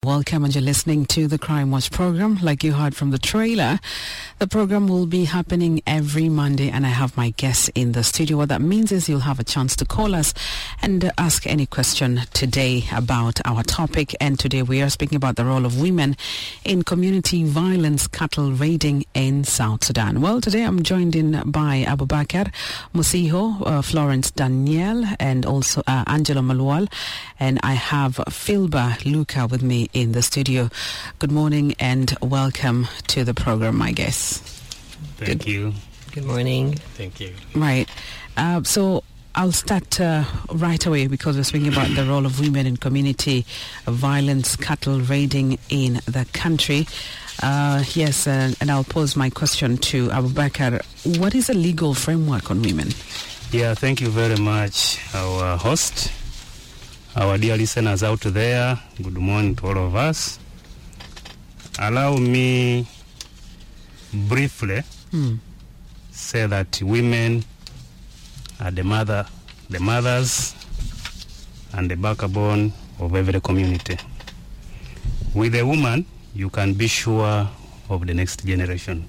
Welcome, and you're listening to the Crime Watch program. Like you heard from the trailer, the program will be happening every Monday, and I have my guests in the studio. What that means is you'll have a chance to call us and ask any question today about our topic. And today we are speaking about the role of women in community violence, cattle raiding in South Sudan. Well, today I'm joined in by Abubakar Musiho, Florence Danielle, and also Angela Malual, and I have Philba Luca with me in the studio. Good morning and welcome to the program, my guests. Thank you. Good morning. Thank you. Right. So I'll start right away because we're speaking about the role of women in community violence, cattle raiding in the country. Yes, and I'll pose my question to Abubakar. What is a legal framework on women? Yeah, thank you very much, our host. Our dear listeners out there, good morning to all of us. Allow me briefly say that women are the mothers and the backbone of every community. With a woman, you can be sure of the next generation.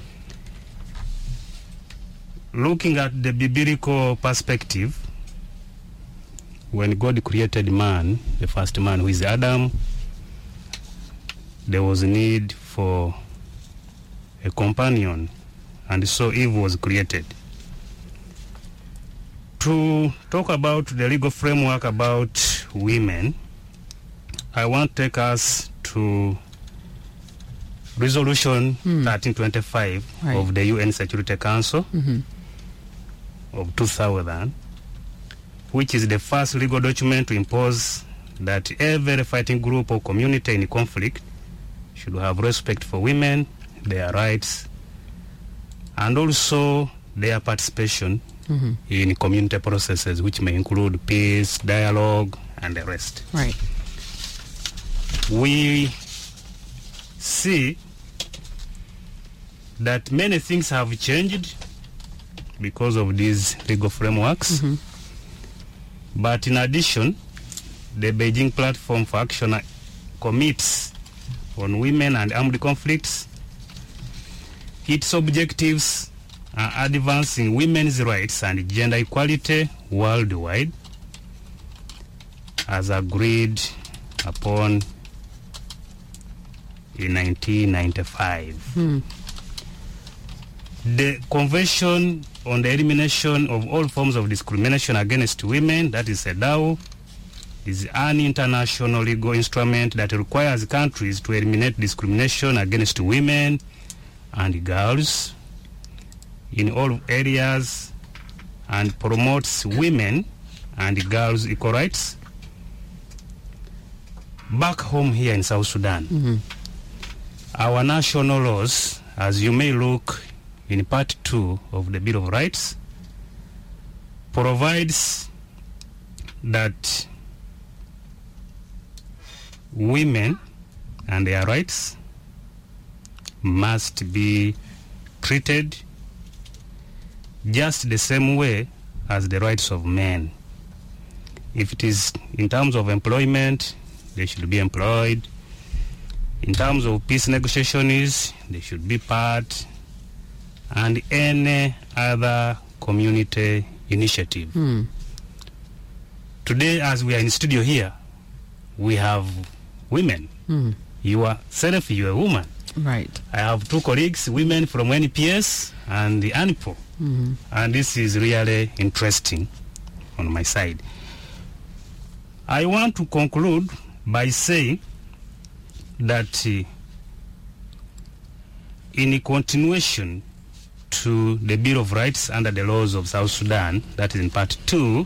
Looking at the biblical perspective, when God created man, the first man, who is Adam, there was a need for a companion, and so Eve was created. To talk about the legal framework about women, I want to take us to Resolution 1325 of the UN Security Council of 2000, which is the first legal document to impose that every fighting group or community in conflict should have respect for women, their rights, and also their participation in community processes, which may include peace, dialogue, and the rest. Right. We see that many things have changed because of these legal frameworks. But in addition, the Beijing Platform for Action commits on women and armed conflicts. Its objectives are advancing women's rights and gender equality worldwide, as agreed upon in 1995. The Convention on the Elimination of All Forms of Discrimination Against Women, that is CEDAW, is an international legal instrument that requires countries to eliminate discrimination against women and girls in all areas and promotes women and girls' equal rights. Back home here in South Sudan, our national laws, as you may look in Part 2 of the Bill of Rights, provides that women and their rights must be treated just the same way as the rights of men. If it is in terms of employment, they should be employed. In terms of peace negotiations, they should be part, and any other community initiative. Today, as we are in studio here, we have women. You are a woman. Right. I have two colleagues, women from NPS and the ANPO. And this is really interesting on my side. I want to conclude by saying that in continuation to the Bill of Rights under the laws of South Sudan, that is in Part 2,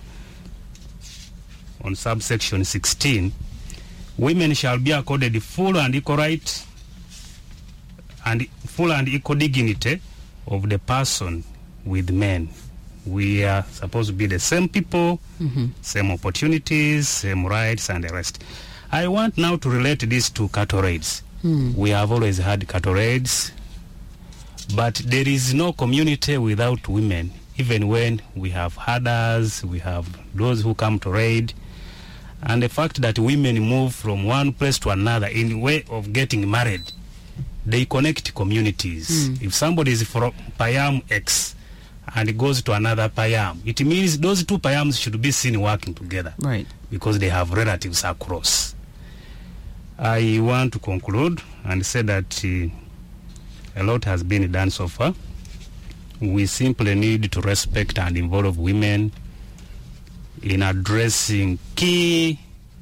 on subsection 16, women shall be accorded full and equal right and full and equal dignity of the person with men. We are supposed to be the same people, same opportunities, same rights, and the rest. I want now to relate this to cattle raids. We have always had cattle raids, but there is no community without women. Even when we have herders, we have those who come to raid, and the fact that women move from one place to another in way of getting married, they connect communities. If somebody is from Payam X and goes to another Payam, it means those two Payams should be seen working together, Right. because they have relatives across. I want to conclude and say that a lot has been done so far. We simply need to respect and involve women in addressing key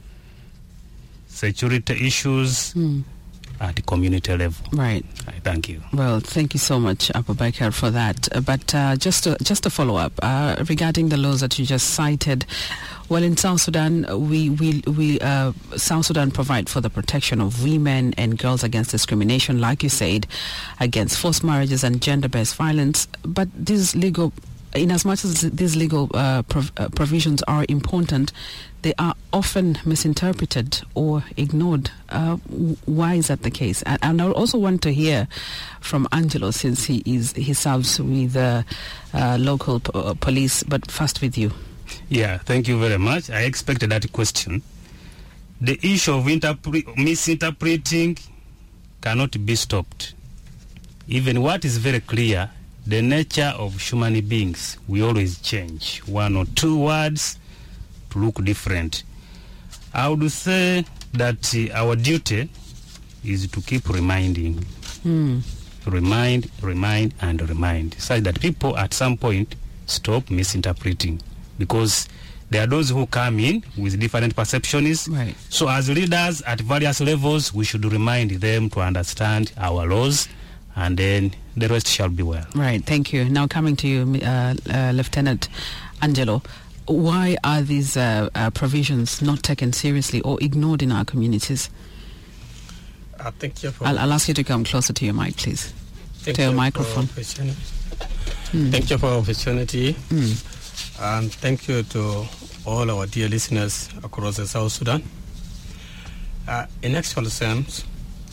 security issues at the community level. Right. I thank you. Well, thank you so much, Abubakar, for that. But just to follow up regarding the laws that you just cited. Well, in South Sudan, South Sudan provide for the protection of women and girls against discrimination, like you said, against forced marriages and gender-based violence. But these legal, in as much as these legal provisions are important, they are often misinterpreted or ignored. Why is that the case? And I also want to hear from Angelo, since he serves with local police. But first with you. Yeah, thank you very much. I expected that question. The issue of misinterpreting cannot be stopped. Even what is very clear, the nature of human beings, we always change. One or two words to look different. I would say that our duty is to keep reminding. Remind, and remind, such that people at some point stop misinterpreting. Because there are those who come in with different perceptions. Right. So as leaders at various levels, we should remind them to understand our laws, and then the rest shall be well. Right, thank you. Now coming to you, Lieutenant Angelo, why are these provisions not taken seriously or ignored in our communities? Thank you for I'll ask you to come closer to your mic, please. To your microphone. Thank you for the opportunity. And thank you to all our dear listeners across the South Sudan. In actual sense,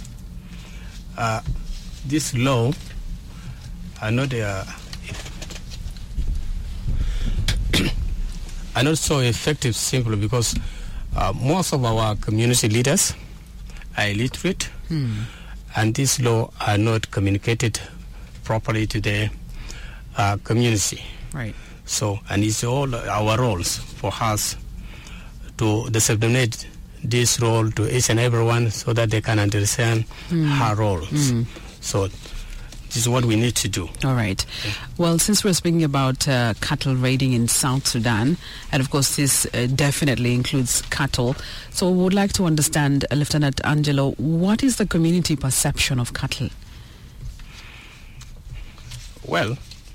this law are not so effective simply because most of our community leaders are illiterate, and this law are not communicated properly to the community. Right. So, and it's all our roles for us to disseminate this role to each and everyone so that they can understand her roles. So, this is what we need to do. All right. Well, since we're speaking about cattle raiding in South Sudan, and of course this definitely includes cattle, so we would like to understand, Lieutenant Angelo, what is the community perception of cattle? Well,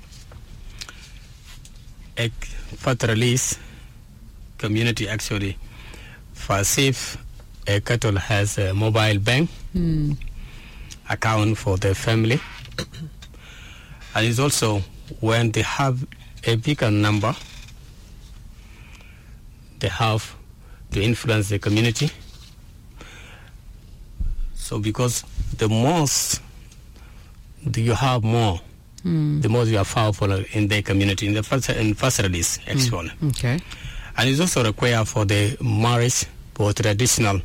a federalist community actually perceive a cattle has a mobile bank account for their family, and it's also when they have a bigger number, they have to influence the community. So because the most you have more, the more you are powerful in the community, in pastoralists, actually. Okay. And it's also required for the marriage, for traditional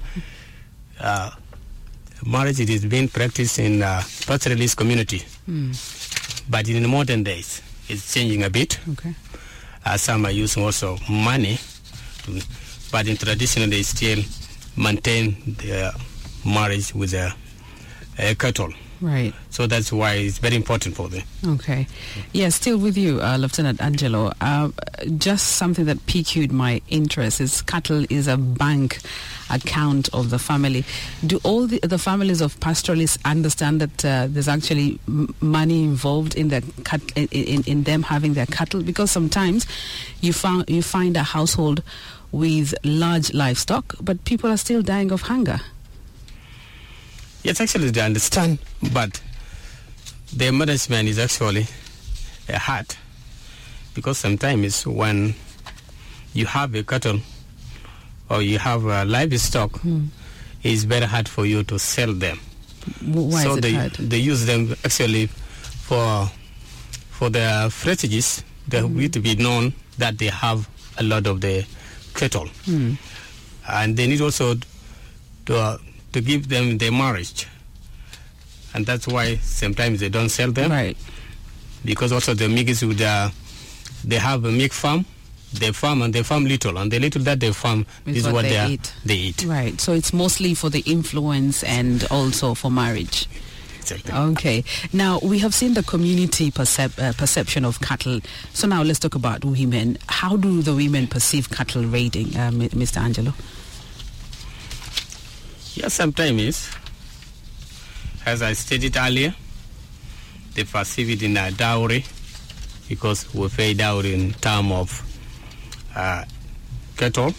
marriage. It is being practiced in pastoralist community. But in the modern days, it's changing a bit. Okay. Some are using also money, but in traditional they still maintain their marriage with a cattle. Right. So that's why it's very important for them. Okay. Yeah, still with you, Lieutenant Angelo. Just something that piqued my interest is cattle is a bank account of the family. Do all the families of pastoralists understand that there's actually money involved in the in them having their cattle? Because sometimes you find a household with large livestock, but people are still dying of hunger. Yes, actually they understand, but their management is actually hard, because sometimes when you have a cattle or you have a livestock, it's very hard for you to sell them. Why so is it hard? They use them actually for their strategies. They need to be known that they have a lot of the cattle. And they need also to give them their marriage. And that's why sometimes they don't sell them. Right. Because also the Migis would, they have a milk farm. They farm and they farm little, and the little that they farm is what they eat. Right. So it's mostly for the influence and also for marriage. Exactly. Okay. Now, we have seen the community perception of cattle. So now let's talk about women. How do the women perceive cattle raiding, Mr. Angelo? Yes, sometimes, as I stated earlier, they perceive it in a dowry, because we pay dowry in terms of cattle.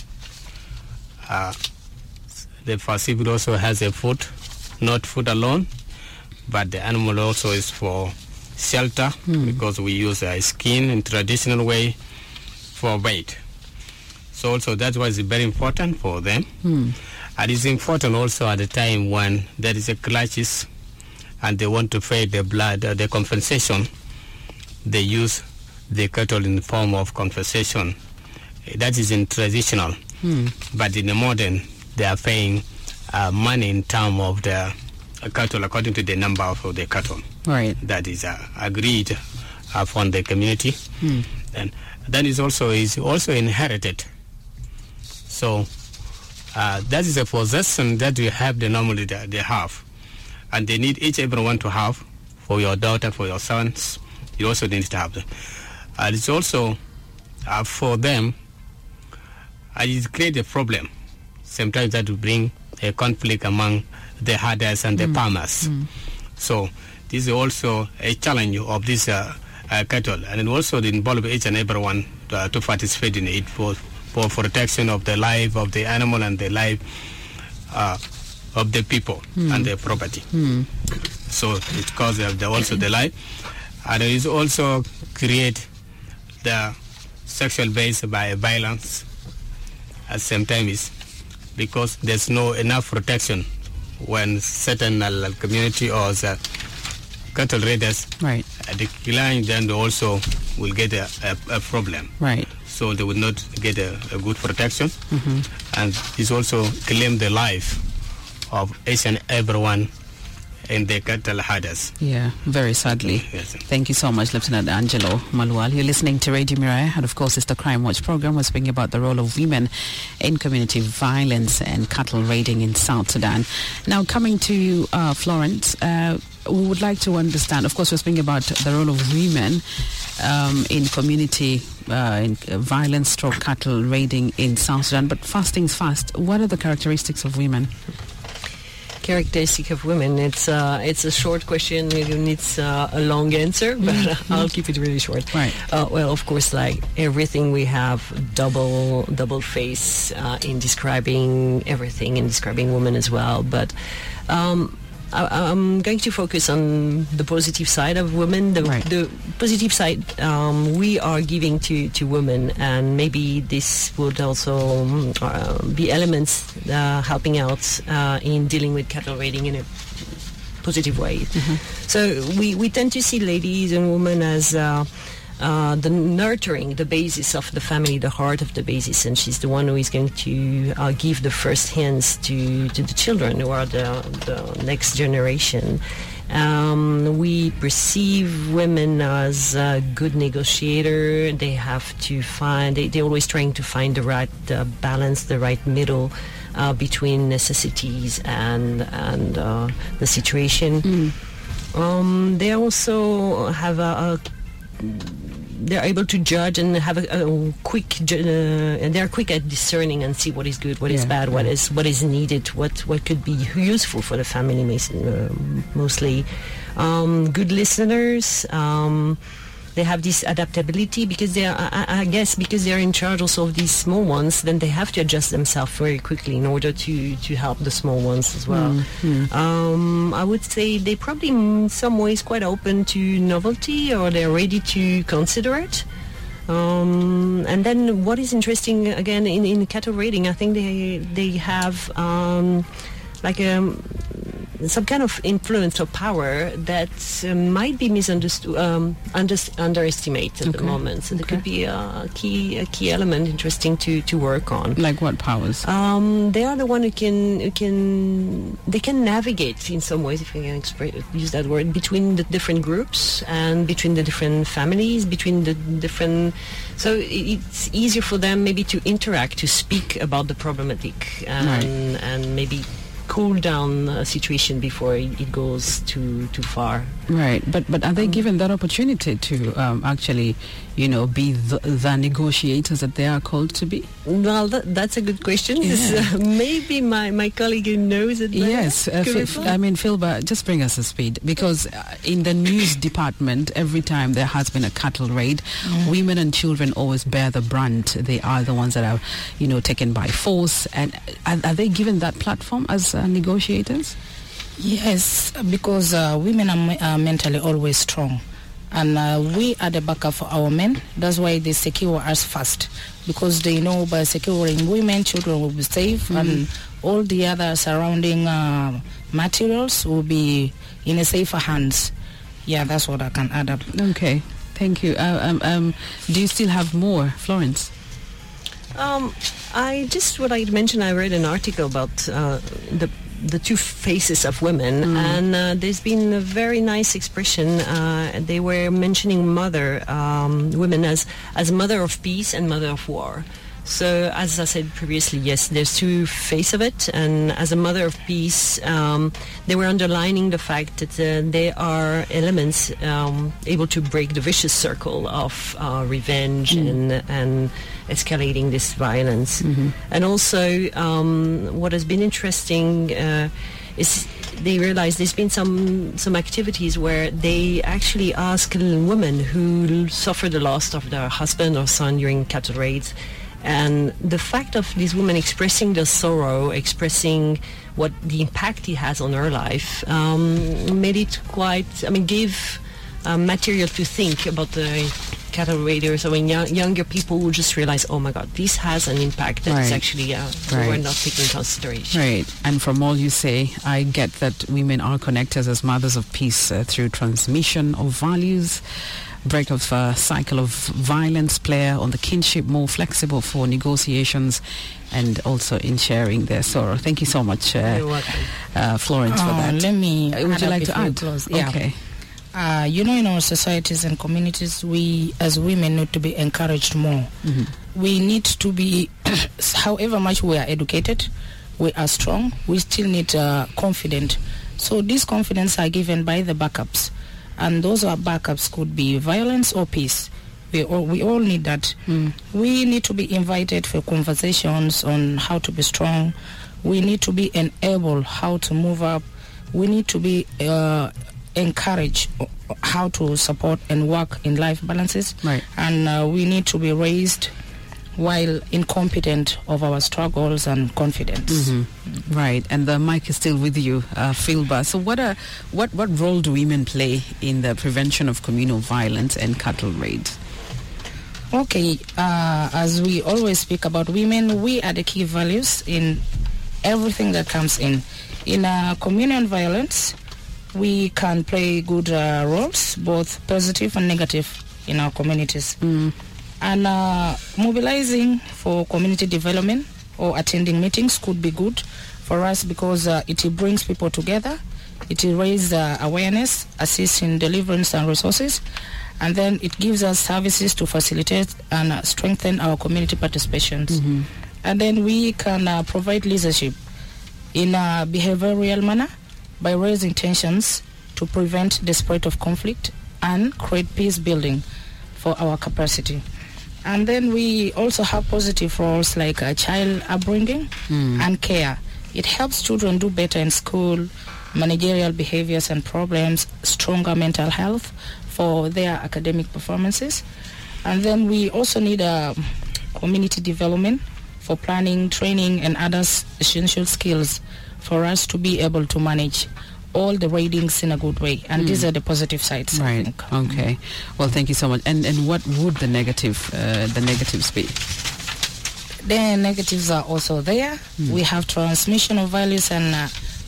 They perceive it also has a food, not food alone, but the animal also is for shelter, because we use a skin in traditional way for bait. So also that's why it's very important for them. And it's important also at the time when there is a crisis and they want to pay the blood, the compensation, they use the cattle in the form of compensation. That is in traditional. But in the modern, they are paying money in terms of the cattle according to the number of the cattle. Right. That is agreed upon the community. And that is also inherited. So that is a possession that you have, normally they have. And they need everyone to have, for your daughter, for your sons. You also need to have them. And it's also for them, it creates a problem. Sometimes that will bring a conflict among the herders and the farmers. So this is also a challenge of this cattle, and it also involves each and everyone to participate in it for protection of the life of the animal and the life of the people and their property. So it causes also the life, and it is also create the sexual based by violence at sometimes, because there's no enough protection when certain community or cattle raiders decline, then they also will get a problem. Right. So they will not get a good protection, and it's also claim the life of each and everyone in the cattle herders. Yeah, very sadly. Yes. Thank you so much, Lieutenant Angelo Malual. You're listening to Radio Mirai, and of course it's the Crime Watch program. We're speaking about the role of women in community violence and cattle raiding in South Sudan. Now, coming to you, Florence, we would like to understand, of course we're speaking about the role of women in community in violence stroke cattle raiding in South Sudan, but first things first, what are the characteristics of women? Characteristic of women, it's a short question. It needs a long answer, but I'll keep it really short. Right. Well, of course, like everything, we have double face in describing everything, in describing women as well. But I'm going to focus on the positive side of women. The positive side we are giving to women, and maybe this would also be elements helping out in dealing with cattle raiding in a positive way. So we tend to see ladies and women as the nurturing, the basis of the family, the heart of the basis, and she's the one who is going to give the first hands to the children, who are the next generation. We perceive women as a good negotiator. They have to find, they're always trying to find the right balance, the right middle between necessities and the situation. They also have they're able to judge and have a quick, and they're quick at discerning and see what is good, what is bad, what is needed, what could be useful for the family, mostly. Good listeners. They have this adaptability because I guess because they're in charge also of these small ones, then they have to adjust themselves very quickly in order to help the small ones as well. I would say they probably in some ways quite open to novelty, or they're ready to consider it. And then what is interesting again in cattle raiding, I think they have some kind of influence or power that might be misunderstood, underestimated at the moment. So there could be a key element interesting to work on. Like what powers? They are the one who can navigate in some ways, if I can use that word, between the different groups and between the different families, between the different. So it's easier for them maybe to interact, to speak about the problematic, and maybe cool down a situation before it goes too far. Right, but are they given that opportunity to actually, be the negotiators that they are called to be? Well, that's a good question. Yeah. Maybe my colleague who knows it better. Yes, Philba, just bring us a speed, because in the news department, every time there has been a cattle raid, women and children always bear the brunt. They are the ones that are, taken by force. And are they given that platform as negotiators? Yes, because women are mentally always strong, and we are the backup for our men. That's why they secure us first, because they know by securing women, children will be safe, and all the other surrounding materials will be in a safer hands. Yeah, that's what I can add up. Okay, thank you. Do you still have more, Florence? What I mentioned, I read an article about the two faces of women, and there's been a very nice expression. They were mentioning women as mother of peace and mother of war. So, as I said previously, yes, there's two faces of it, and as a mother of peace, they were underlining the fact that there are elements able to break the vicious circle of revenge and escalating this violence. And also, what has been interesting is they realize there's been some activities where they actually ask women who suffer the loss of their husband or son during cattle raids. And the fact of these women expressing their sorrow, expressing what the impact it has on her life, made it gave material to think about the cattle raiders. So when younger people will just realize, oh my God, this has an impact that is actually we're not taking into consideration. Right. And from all you say, I get that women are connected as mothers of peace through transmission of values, break of cycle of violence, play on the kinship, more flexible for negotiations, and also in sharing their sorrow. Thank you so much, Florence, for that. Let me. Would you like to add? Yeah. Okay. In our societies and communities, we as women need to be encouraged more. We need to be, however much we are educated, we are strong, we still need confidence. So these confidence are given by the backups. And those backups could be violence or peace. We all need that. We need to be invited for conversations on how to be strong. We need to be enabled how to move up. We need to be encouraged how to support and work in life balances. Right. And we need to be raised while incompetent of our struggles and confidence. Right, and the mic is still with you, Philba. So what role do women play in the prevention of communal violence and cattle raids? Okay, as we always speak about women, we are the key values in everything that comes in. In communal violence, we can play good roles, both positive and negative, in our communities. And mobilizing for community development or attending meetings could be good for us because it brings people together, it raises awareness, assists in deliverance and resources, and then it gives us services to facilitate and strengthen our community participations. And then we can provide leadership in a behavioral manner by raising tensions to prevent the spread of conflict and create peace building for our capacity. And then we also have positive roles like child upbringing and care. It helps children do better in school, managerial behaviors and problems, stronger mental health for their academic performances. And then we also need community development for planning, training, and other essential skills for us to be able to manage all the ratings in a good way. And these are the positive sides. Right. I think. Okay. Well, thank you so much. And what would the negatives be? The negatives are also there. We have transmission of values and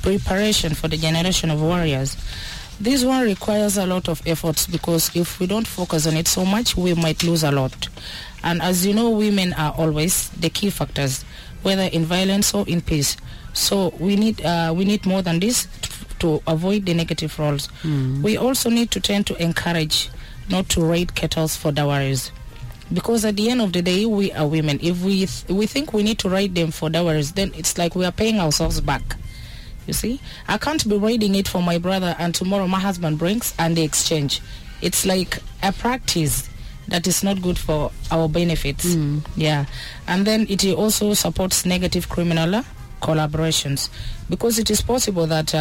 preparation for the generation of warriors. This one requires a lot of efforts because if we don't focus on it so much, we might lose a lot. And as you know, women are always the key factors, whether in violence or in peace. So we need more than this to avoid the negative roles. We also need to tend to encourage not to raid kettles for dowries. Because at the end of the day, we are women. If we think we need to raid them for dowries, then it's like we are paying ourselves back. You see? I can't be raiding it for my brother and tomorrow my husband brings and they exchange. It's like a practice that is not good for our benefits. Yeah. And then it also supports negative criminal collaborations. Because it is possible that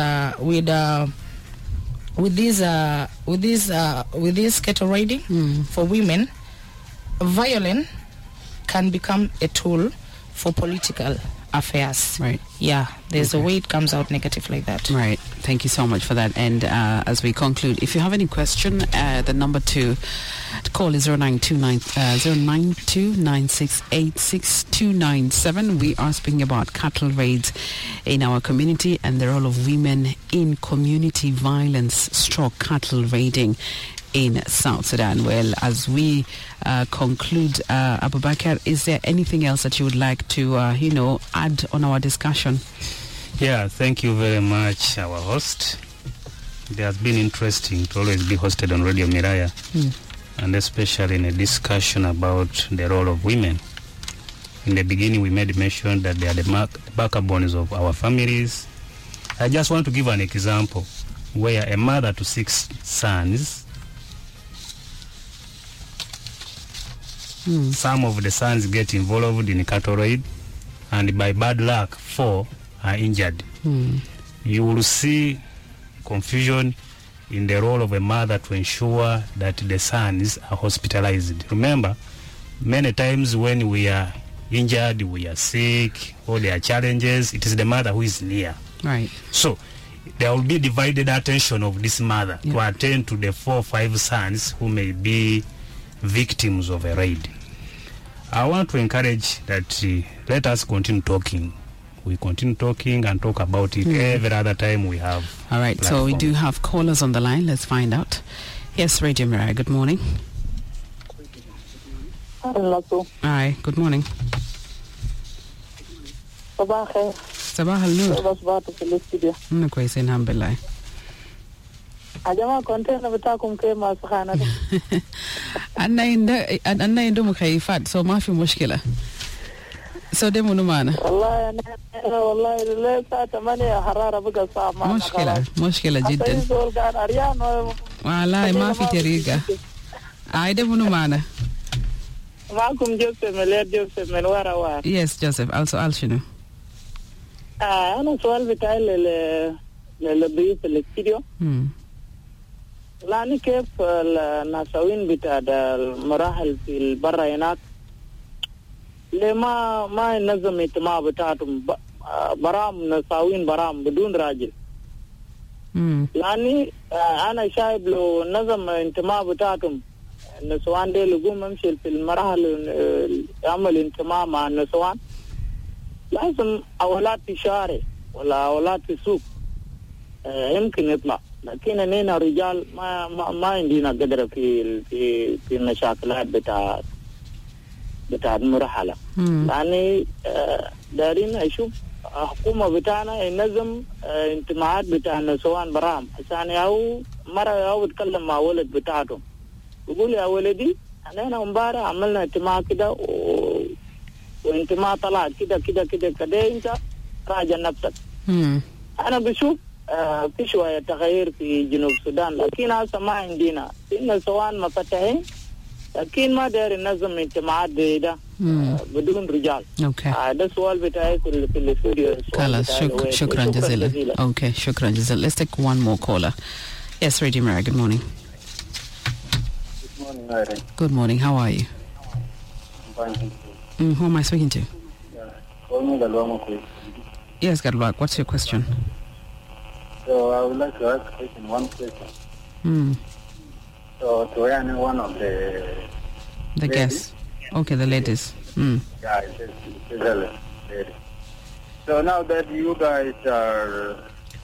with this cattle raiding for women, violence can become a tool for political affairs. Right. Yeah, there's a way it comes out negative like that. Right. Thank you so much for that. And as we conclude, if you have any question, the number to call is 092968627. We are speaking about cattle raids in our community and the role of women in community violence / cattle raiding in South Sudan. Well, as we conclude, Abubakar, is there anything else that you would like to, add on our discussion? Yeah, thank you very much, our host. It has been interesting to always be hosted on Radio Miraya, and especially in a discussion about the role of women. In the beginning, we made mention that they are the backbones of our families. I just want to give an example where a mother to 6 sons, some of the sons get involved in cattle raid, and by bad luck, 4 are injured. You will see confusion in the role of a mother to ensure that the sons are hospitalized. Remember, many times when we are injured, we are sick, or there are challenges, it is the mother who is near. Right. So there will be divided attention of this mother to attend to the 4 or 5 sons who may be victims of a raid. I want to encourage that let us continue talking. We continue talking and talk about it every other time we have. All right, platform. So we do have callers on the line. Let's find out. Yes, Radio Miraya, good morning. Hello. Hi, good morning. Sabah khair. Sabah al-Nur. Sabah to the studio. Kwaisin alhamdulillah. Ajama content na bitakum ke maskhana. Anna indo mukhaifat, so ma fi mushkila. So demo numana. والله لسه 8 حراره بقى صعب معنا. مشكله جدا. والله ما في طريقه. دemo numana. معكم جوزيف من ورا. Yes, Joseph. Also شنو؟ أنا سؤال بتاعي للضيوف الاستديو. لاني كيف الناسوين بتاع المراحل في البر هناك لما ما ينظم اجتماع بتاعتهم برام نساوين برام بدون راجل. يعني انا شايف لو نظم اجتماع بتاعتهم النسوان دي لقوم يمشي في المراحل يعمل اجتماع مع النسوان، لازم اولاد في شارع ولا اولاد في سوق يمكن يطلع، لكن اننا رجال ما عندنا قدره في المشاكلات بتاع المرحله. يعني دارين اشوف حكومه بتاعنا ينظم اجتماعات بتاع النسوان برام عشان او مره او يتكلم مع ولد بتاعته يقول يا ولدي انا امبارح عملنا اجتماع كده واجتماع طلع كده انت راجع نفسك. انا بشوف في شويه تغيير في جنوب السودان، لكن هسه ما عندنا النسوان مفتحين، لكن ما داير ننظم اجتماعات ده بدون رجال. اوكي. ده سؤال بتاعي في الاستوديو. خلاص شكرا جزيلا. اوكي شكرا جزيلا. Let's take one more caller. Yes, Radio Miraya, good morning. Good morning, Irene. Good morning. How are you? I'm fine. Who am I speaking to? Call me Galwamo, please. Yes, Galwak. What's your question? So I would like to ask one question. So to any one of the guests. Okay, the ladies. Yeah, it's a lady. So now that you guys are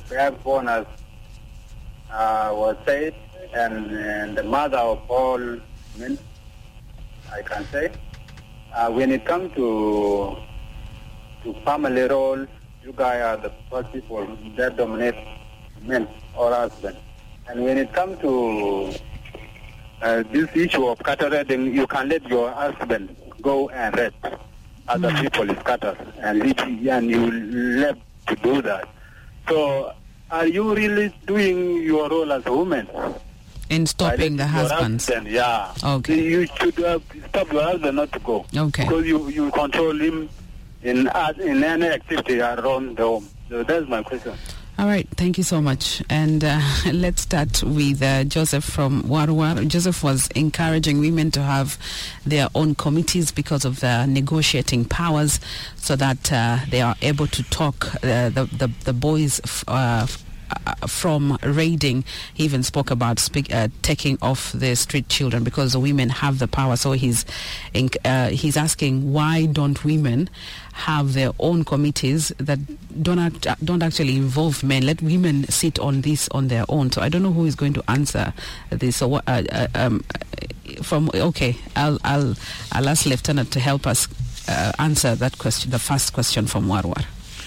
backbone, as was said, and the mother of all men, I can say. When it comes to family role, you guys are the first people that dominate men or husbands. And when it comes to this issue of cattle raiding, you can let your husband go and raid other people's cattle and you left to do that. So are you really doing your role as a woman? In stopping the husbands? Yeah. Okay. You should stop your husband not to go. Okay. Because you control him in any activity around the home. So that's my question. All right, thank you so much. And let's start with Joseph from Warwar. Joseph was encouraging women to have their own committees because of the negotiating powers, so that they are able to talk the boys from raiding. He even spoke about taking off the street children because the women have the power. So he's asking, why don't women have their own committees that don't actually involve men? Let women sit on this on their own. So I don't know who is going to answer this. So I'll ask Lieutenant to help us answer that question, the first question from Warwar.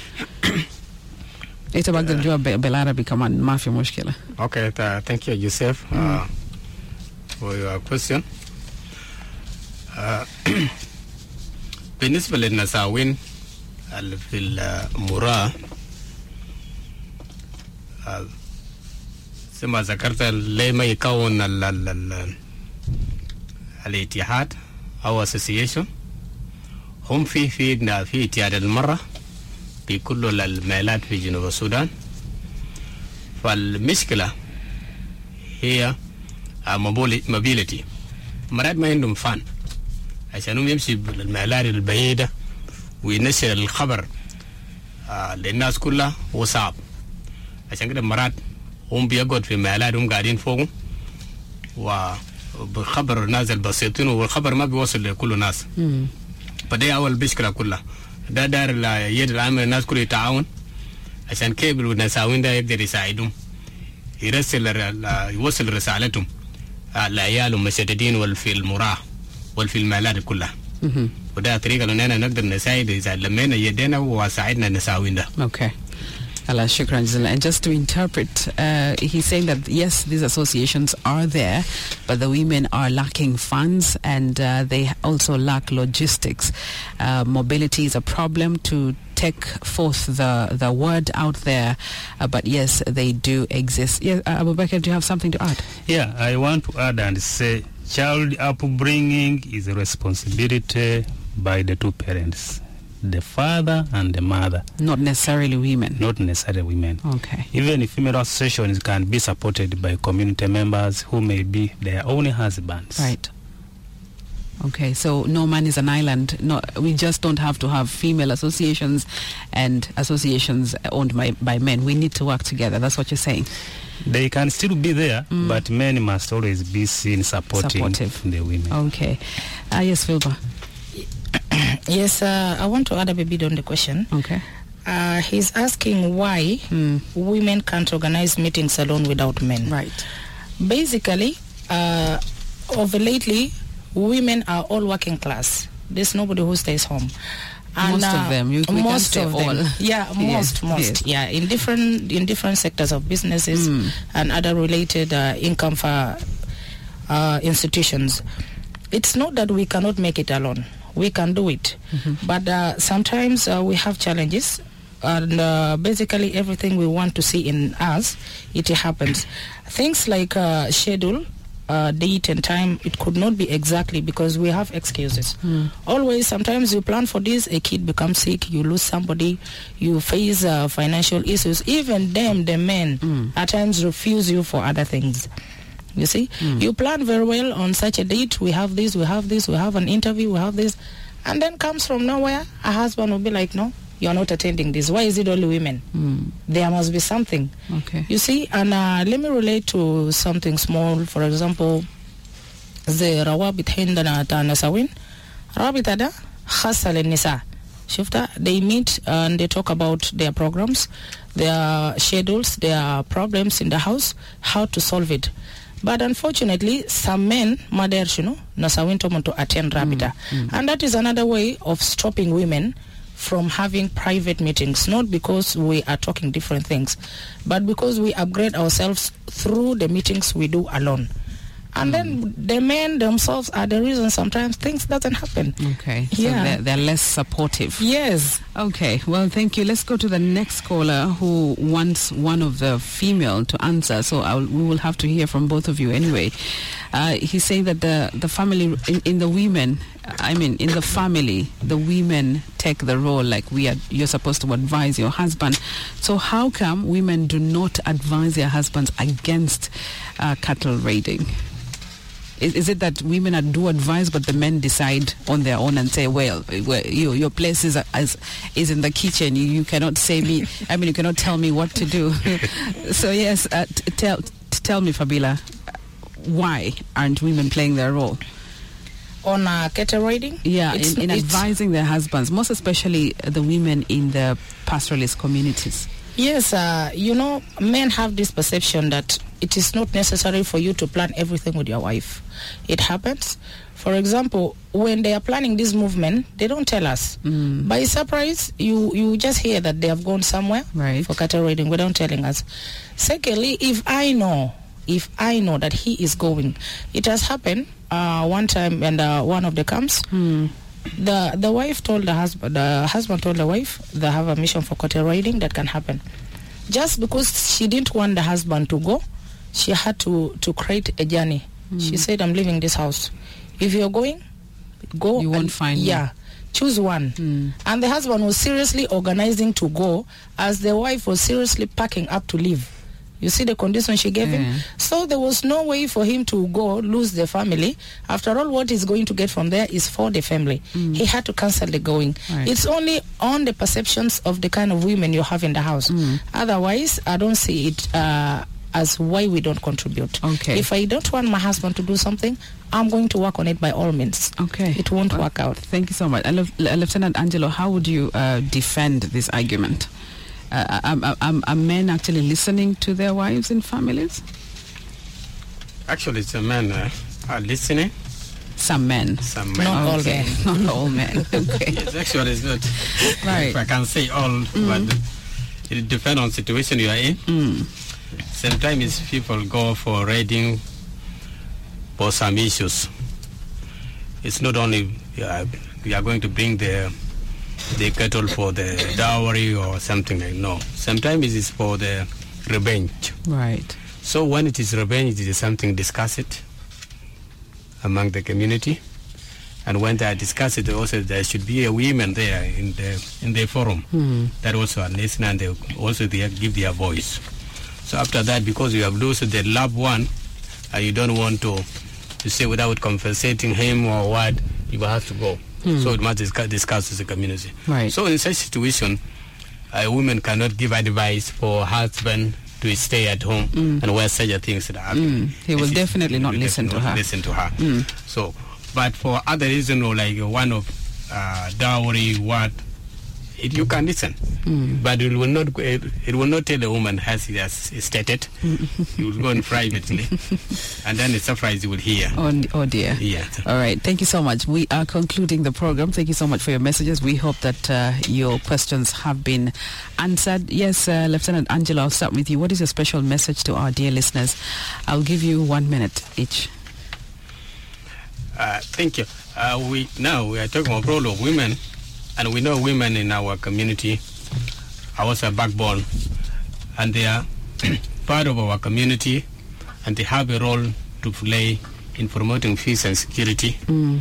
Ita bag da Belarabi kaman mafi mushkila. Okay, thank you, Yusuf, for your question. بالنسبة للنساوين في المراة كما ذكرت لما يكون الاتحاد أو association هم في اتحاد المرة في كل الميلات في جنوب السودان. فالمشكلة هي mobility. مرات ما عندهم فان عشان يمشي بالميلات البعيدة وينشر الخبر للناس كلها وصعب. عشان كده مرات هم بيقعد في ميلات هم قاعدين فوق وبخبر الناس البسيطين والخبر ما بيوصل لكل الناس. فدي أول مشكلة كلها. ده دار يد العامل الناس كله يتعاون عشان كيبل والنساوين ده يقدر يساعدهم يوصل رسالتهم لعيالهم المشددين والفي المراه والفي المالات كلها. وده طريقة لأننا نقدر نساعد إذا لمينا يدينا وساعدنا النساوين ده. Okay. Allah shukran jazila. And just to interpret, he's saying that yes, these associations are there, but the women are lacking funds and they also lack logistics. Mobility is a problem to take forth the word out there, but yes, they do exist. Yes, Abu Bakr, do you have something to add? Yeah, I want to add and say child upbringing is a responsibility by the two parents, the father and the mother. Not necessarily women. Not necessarily women. Okay. Even if female associations can be supported by community members who may be their own husbands. Right. Okay, so no man is an island. No, we just don't have to have female associations and associations owned by men. We need to work together. That's what you're saying. They can still be there, but men must always be seen supportive the women. Okay. Yes, Wilbur. Yes, I want to add a bit on the question. Okay. He's asking why women can't organize meetings alone without men. Right. Basically, over lately, women are all working class. There's nobody who stays home. And, most of them. Most of them. All. Yeah, most. Yes. Yeah, in different sectors of businesses and other related income for institutions. It's not that we cannot make it alone. We can do it. But sometimes we have challenges. And basically everything we want to see in us, it happens. Things like schedule, date and time, it could not be exactly because we have excuses. Always, sometimes you plan for this, a kid becomes sick, you lose somebody, you face financial issues. Even them, the men, at times refuse you for other things. You see, you plan very well on such a date, we have this, we have an interview, we have this, and then comes from nowhere, a husband will be like, no, you're not attending this. Why is it only women? There must be something. Okay. You see, and let me relate to something small. For example, the rawabit hindana ta nasawin, rawabit ada khasa lin nisa. Shifta, they meet and they talk about their programs, their schedules, their problems in the house, how to solve it. But unfortunately, some men, nasawinto to attend Rabita. And that is another way of stopping women from having private meetings, not because we are talking different things, but because we upgrade ourselves through the meetings we do alone. And then the men themselves are the reason sometimes things doesn't happen. Okay, so they're less supportive. Yes. Okay, well, thank you. Let's go to the next caller who wants one of the female to answer. So we will have to hear from both of you anyway. He's saying that the family, in the women, in the family, the women take the role like you're supposed to advise your husband. So how come women do not advise their husbands against cattle raiding? Is it that women do advise, but the men decide on their own and say, well, your place is in the kitchen. You cannot say me. You cannot tell me what to do. So yes, tell me, Fabila, why aren't women playing their role on cattle raiding? Yeah, in advising their husbands, most especially the women in the pastoralist communities. Yes, men have this perception that it is not necessary for you to plan everything with your wife. It happens. For example, when they are planning this movement, they don't tell us. By surprise, you just hear that they have gone somewhere for cattle raiding without telling us. Secondly, if I know that he is going, it has happened one time, and one of the camps. The wife told the husband told the wife they have a mission for cattle raiding that can happen. Just because she didn't want the husband to go, she had to create a journey. She said, I'm leaving this house. If you're going, go. You won't find me. Yeah, choose one. And the husband was seriously organizing to go as the wife was seriously packing up to leave. You see the condition she gave him? So there was no way for him to go lose the family. After all, what he's going to get from there is for the family. He had to cancel the going. It's only on the perceptions of the kind of women you have in the house. Otherwise, I don't see it as why we don't contribute. Okay. If I don't want my husband to do something, I'm going to work on it by all means. Okay. It won't work out. Thank you so much. Lieutenant Angelo, how would you defend this argument? Are men actually listening to their wives in families? Actually, some men are listening. Some men. Not all men. Not all men. Okay. Yes, actually, it's not. Right. If I can say all, but it depends on situation you are in. Sometimes people go for raiding for some issues. It's not only we are going to bring the cattle for the dowry or something like no. Sometimes it is for the revenge. Right. So when it is revenge, it is something discussed among the community, and when they discuss it, also there should be a women there in the forum that also are listening, and they give their voice. So after that, because you have lost the loved one, and you don't want to say without compensating him or what, you will have to go. So it must discuss as a community. Right. So in such situation, a woman cannot give advice for husband to stay at home and where such a things that happen. He will definitely not listen to her. So, but for other reason, or like one of dowry, you can listen, but it will not tell the woman as he has stated. You will go in privately, and then the surprise you will hear. Oh dear. Yeah. All right. Thank you so much. We are concluding the program. Thank you so much for your messages. We hope that your questions have been answered. Yes, Lieutenant Angelo, I'll start with you. What is your special message to our dear listeners? I'll give you 1 minute each. Thank you. We are talking about the role of women. And we know women in our community are also a backbone, and they are part of our community, and they have a role to play in promoting peace and security.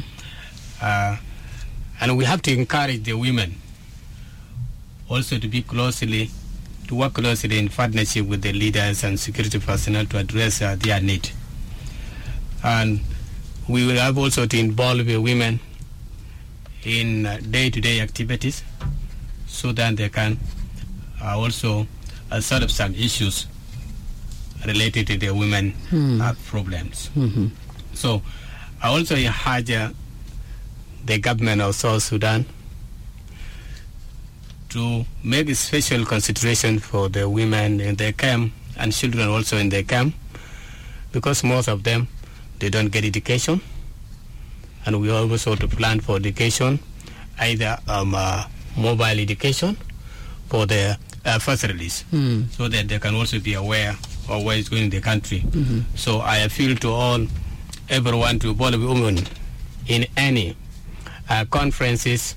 And we have to encourage the women also to work closely in partnership with the leaders and security personnel to address their need. And we will have also to involve the women in day-to-day activities, so that they can also solve some issues related to the women problems. So I also urge the government of South Sudan to make a special consideration for the women in their camp and children also in their camp, because most of them, they don't get education. And we always want to plan for education, either mobile education for their first release, so that they can also be aware of where it's going in the country. So I appeal to everyone to involve women in any conferences,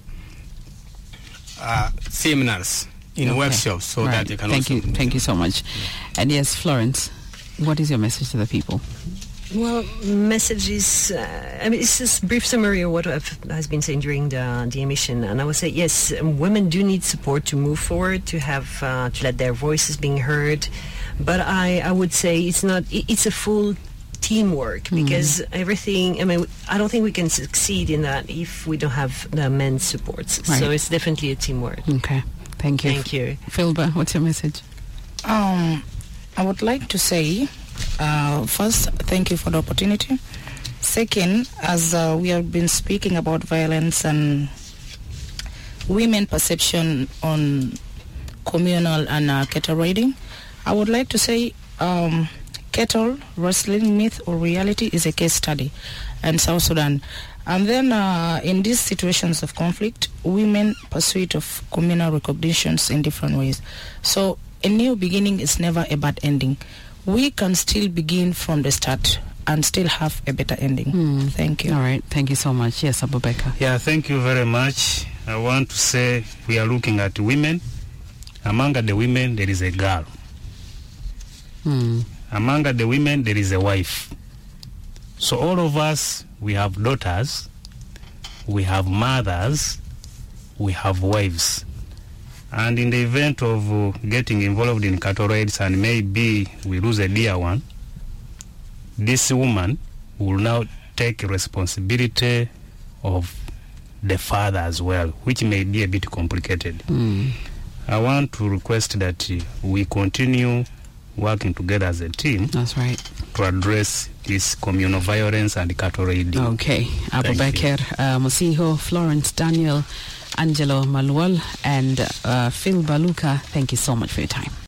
seminars, workshops, so that they can Thank you so much. And yes, Florence, what is your message to the people? Well, message is, it's just a brief summary of what has been saying during the emission. And I would say, yes, women do need support to move forward, to have, to let their voices being heard. But I would say it's a full teamwork, because everything, I don't think we can succeed in that if we don't have the men's supports. Right. So it's definitely a teamwork. Okay. Thank you. Thank you. Philba, what's your message? I would like to say, first, thank you for the opportunity. Second, as we have been speaking about violence and women perception on communal and cattle raiding, I would like to say cattle wrestling, myth or reality, is a case study in South Sudan. And then in these situations of conflict, women pursuit of communal recognitions in different ways. So a new beginning is never a bad ending. We can still begin from the start and still have a better ending. Thank you. All right. Thank you so much. Yes, Abubakar. Yeah, thank you very much. I want to say we are looking at women. Among the women, there is a girl. Among the women, there is a wife. So all of us, we have daughters, we have mothers, we have wives. And in the event of getting involved in cattle raids and maybe we lose a dear one, this woman will now take responsibility of the father as well, which may be a bit complicated. I want to request that we continue working together as a team. That's right. To address this communal violence and cattle raiding. Okay. Abubakar Musiho, Florence Daniel, Angelo Malual, and Phil Baluka, thank you so much for your time.